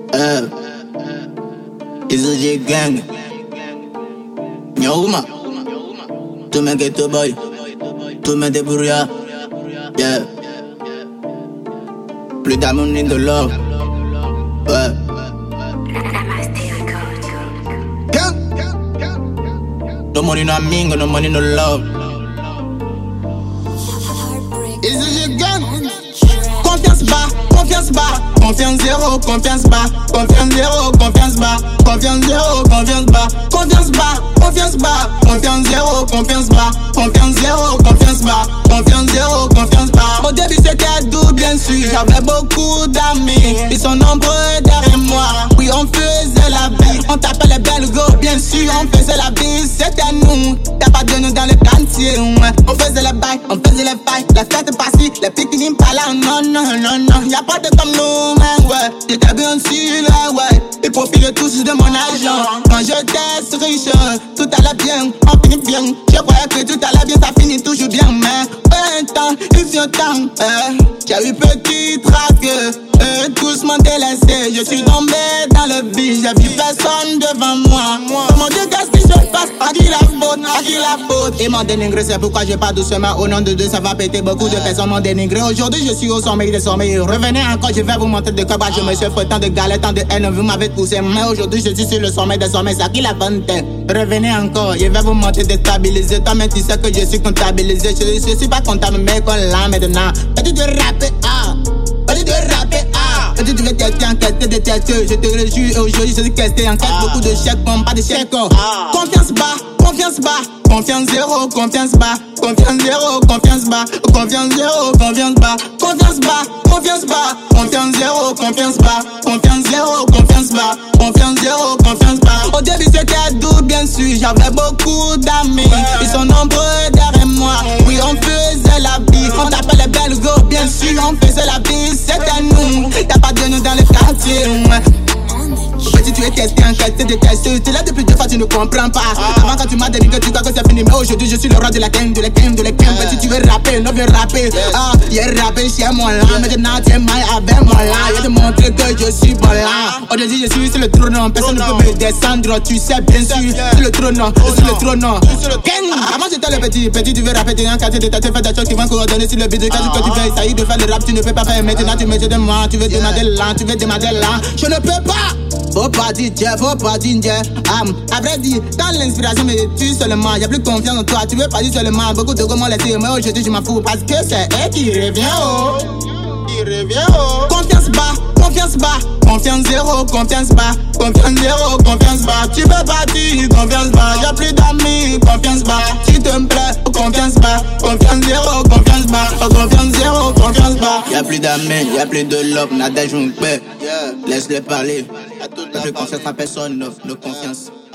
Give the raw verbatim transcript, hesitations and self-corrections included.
Uh, it's a J gang. Nyauma. Tu me get to boy. Tu me débrouilles. Yeah. Plus d'amour ni de love. Ouais. No money, no mingo, no money, no love. It's a J gang. Confiance bas, confiance bas, confiance zéro, confiance bas, confiance zéro, confiance bas, confiance zéro, confiance bas, confiance bas, confiance bas, confiance zéro, confiance bas, confiance zéro, confiance bas, confiance zéro, confiance bas. Au début c'était doux bien sûr, j'avais beaucoup d'amis, ils sont nombreux derrière moi. Oui on faisait la vie, on tapait les belles go bien sûr, on faisait la vie, c'était nous. T'as pas de nous dans le quartier, ouais. On faisait les bails, on faisait les failles, la fête passée, les pique-niques pas là, non non. Non, non, non, y'a pas de comme nous, man, ouais. J'étais bien sûr, là, ouais. Ils profitent tous de mon argent. Quand j'étais riche, tout allait bien, on finit bien. Je croyais que tout allait bien, ça finit toujours bien, mais un temps, il vient temps, euh. J'ai eu petit trac, euh, tous m'ont délaissé. Je suis tombé dans le vide, j'ai vu personne devant moi. Oh mon Dieu, qu'est-ce qui se passe? À qui la faute? À qui la faute? Ils m'ont dénigré, c'est pourquoi je pars doucement. Au nom de Dieu, ça va péter. Beaucoup de personnes m'ont dénigré. Aujourd'hui, je suis au sommet des sommets. Revenez encore, je vais vous montrer de quoi bah, je me suis fait tant de galères, tant de haine. Vous m'avez poussé, mais aujourd'hui, je suis sur le sommet des sommets. C'est à qui la vingtaine? Revenez encore, je vais vous montrer de stabiliser. Toi-même, tu sais que je suis comptabilisé. Je, je suis pas comptable, mais qu'on l'a maintenant. Petit de rapper, ah. Petit de rapper, ah. Petit de tester, enquêter, de tester. Je te réjouis aujourd'hui, je suis questé. Enquête, beaucoup de chèques, pas de chèques. Confiance bas, confiance bas. Confiance zéro, confiance bas, confiance zéro, confiance bas, confiance zéro, confiance bas, confiance bas, confiance bas, confiance zéro, confiance bas, confiance zéro, confiance bas, confiance zéro, confiance bas. Au début c'était doux bien sûr, j'avais beaucoup d'amis, ils sont nombreux derrière moi. Oui on faisait la vie, on tapait les belles go bien sûr, on faisait la vie, c'était nous. T'as pas de nous dans le quartier. Petit tu es testé, enquêté, détesté. Tu es là depuis deux fois, tu ne comprends pas. Avant quand tu m'as dénigré, tu crois que c'est fini. Mais aujourd'hui je suis le roi de la game, de la game, de la game. Petit tu veux rapper, non viens rapper. Ah, y'a rappé chez moi là. Maintenant tu es mal avec moi là. Y'a te montrer que je suis bon là. Aujourd'hui je suis sur le trône, personne ne peut me descendre. Tu sais bien sûr, sur le trône, sur le trône. Avant j'étais le petit, petit tu veux rapper, tu es enquêté, tu fais des choses qui vont coordonner sur le beat. Quand tu veux essayer de faire le rap, tu ne peux pas faire. Maintenant tu me dis de moi, tu veux demander là, tu veux demander là. Je ne peux pas. Faut pas dire Dieu, faut pas dire Dieu. Um, à vrai dire, dans l'inspiration me tue seulement. Y'a plus confiance en toi, tu veux pas dire seulement. Beaucoup de gars m'ont laissé, mais aujourd'hui je m'en fous. Parce que c'est elle qui revient haut. Qui revient haut. Confiance bas, confiance bas, confiance zéro, confiance bas, confiance zéro, confiance bas. Tu veux pas dire confiance bas, y'a plus d'amis, confiance bas. S'il te plaît, confiance bas, confiance zéro, confiance bas, confiance zéro, confiance bas. Y'a plus d'amis, y'a plus de love, nada je me paie. Laisse-les parler. Pas de confiance à personne, no, no confiance.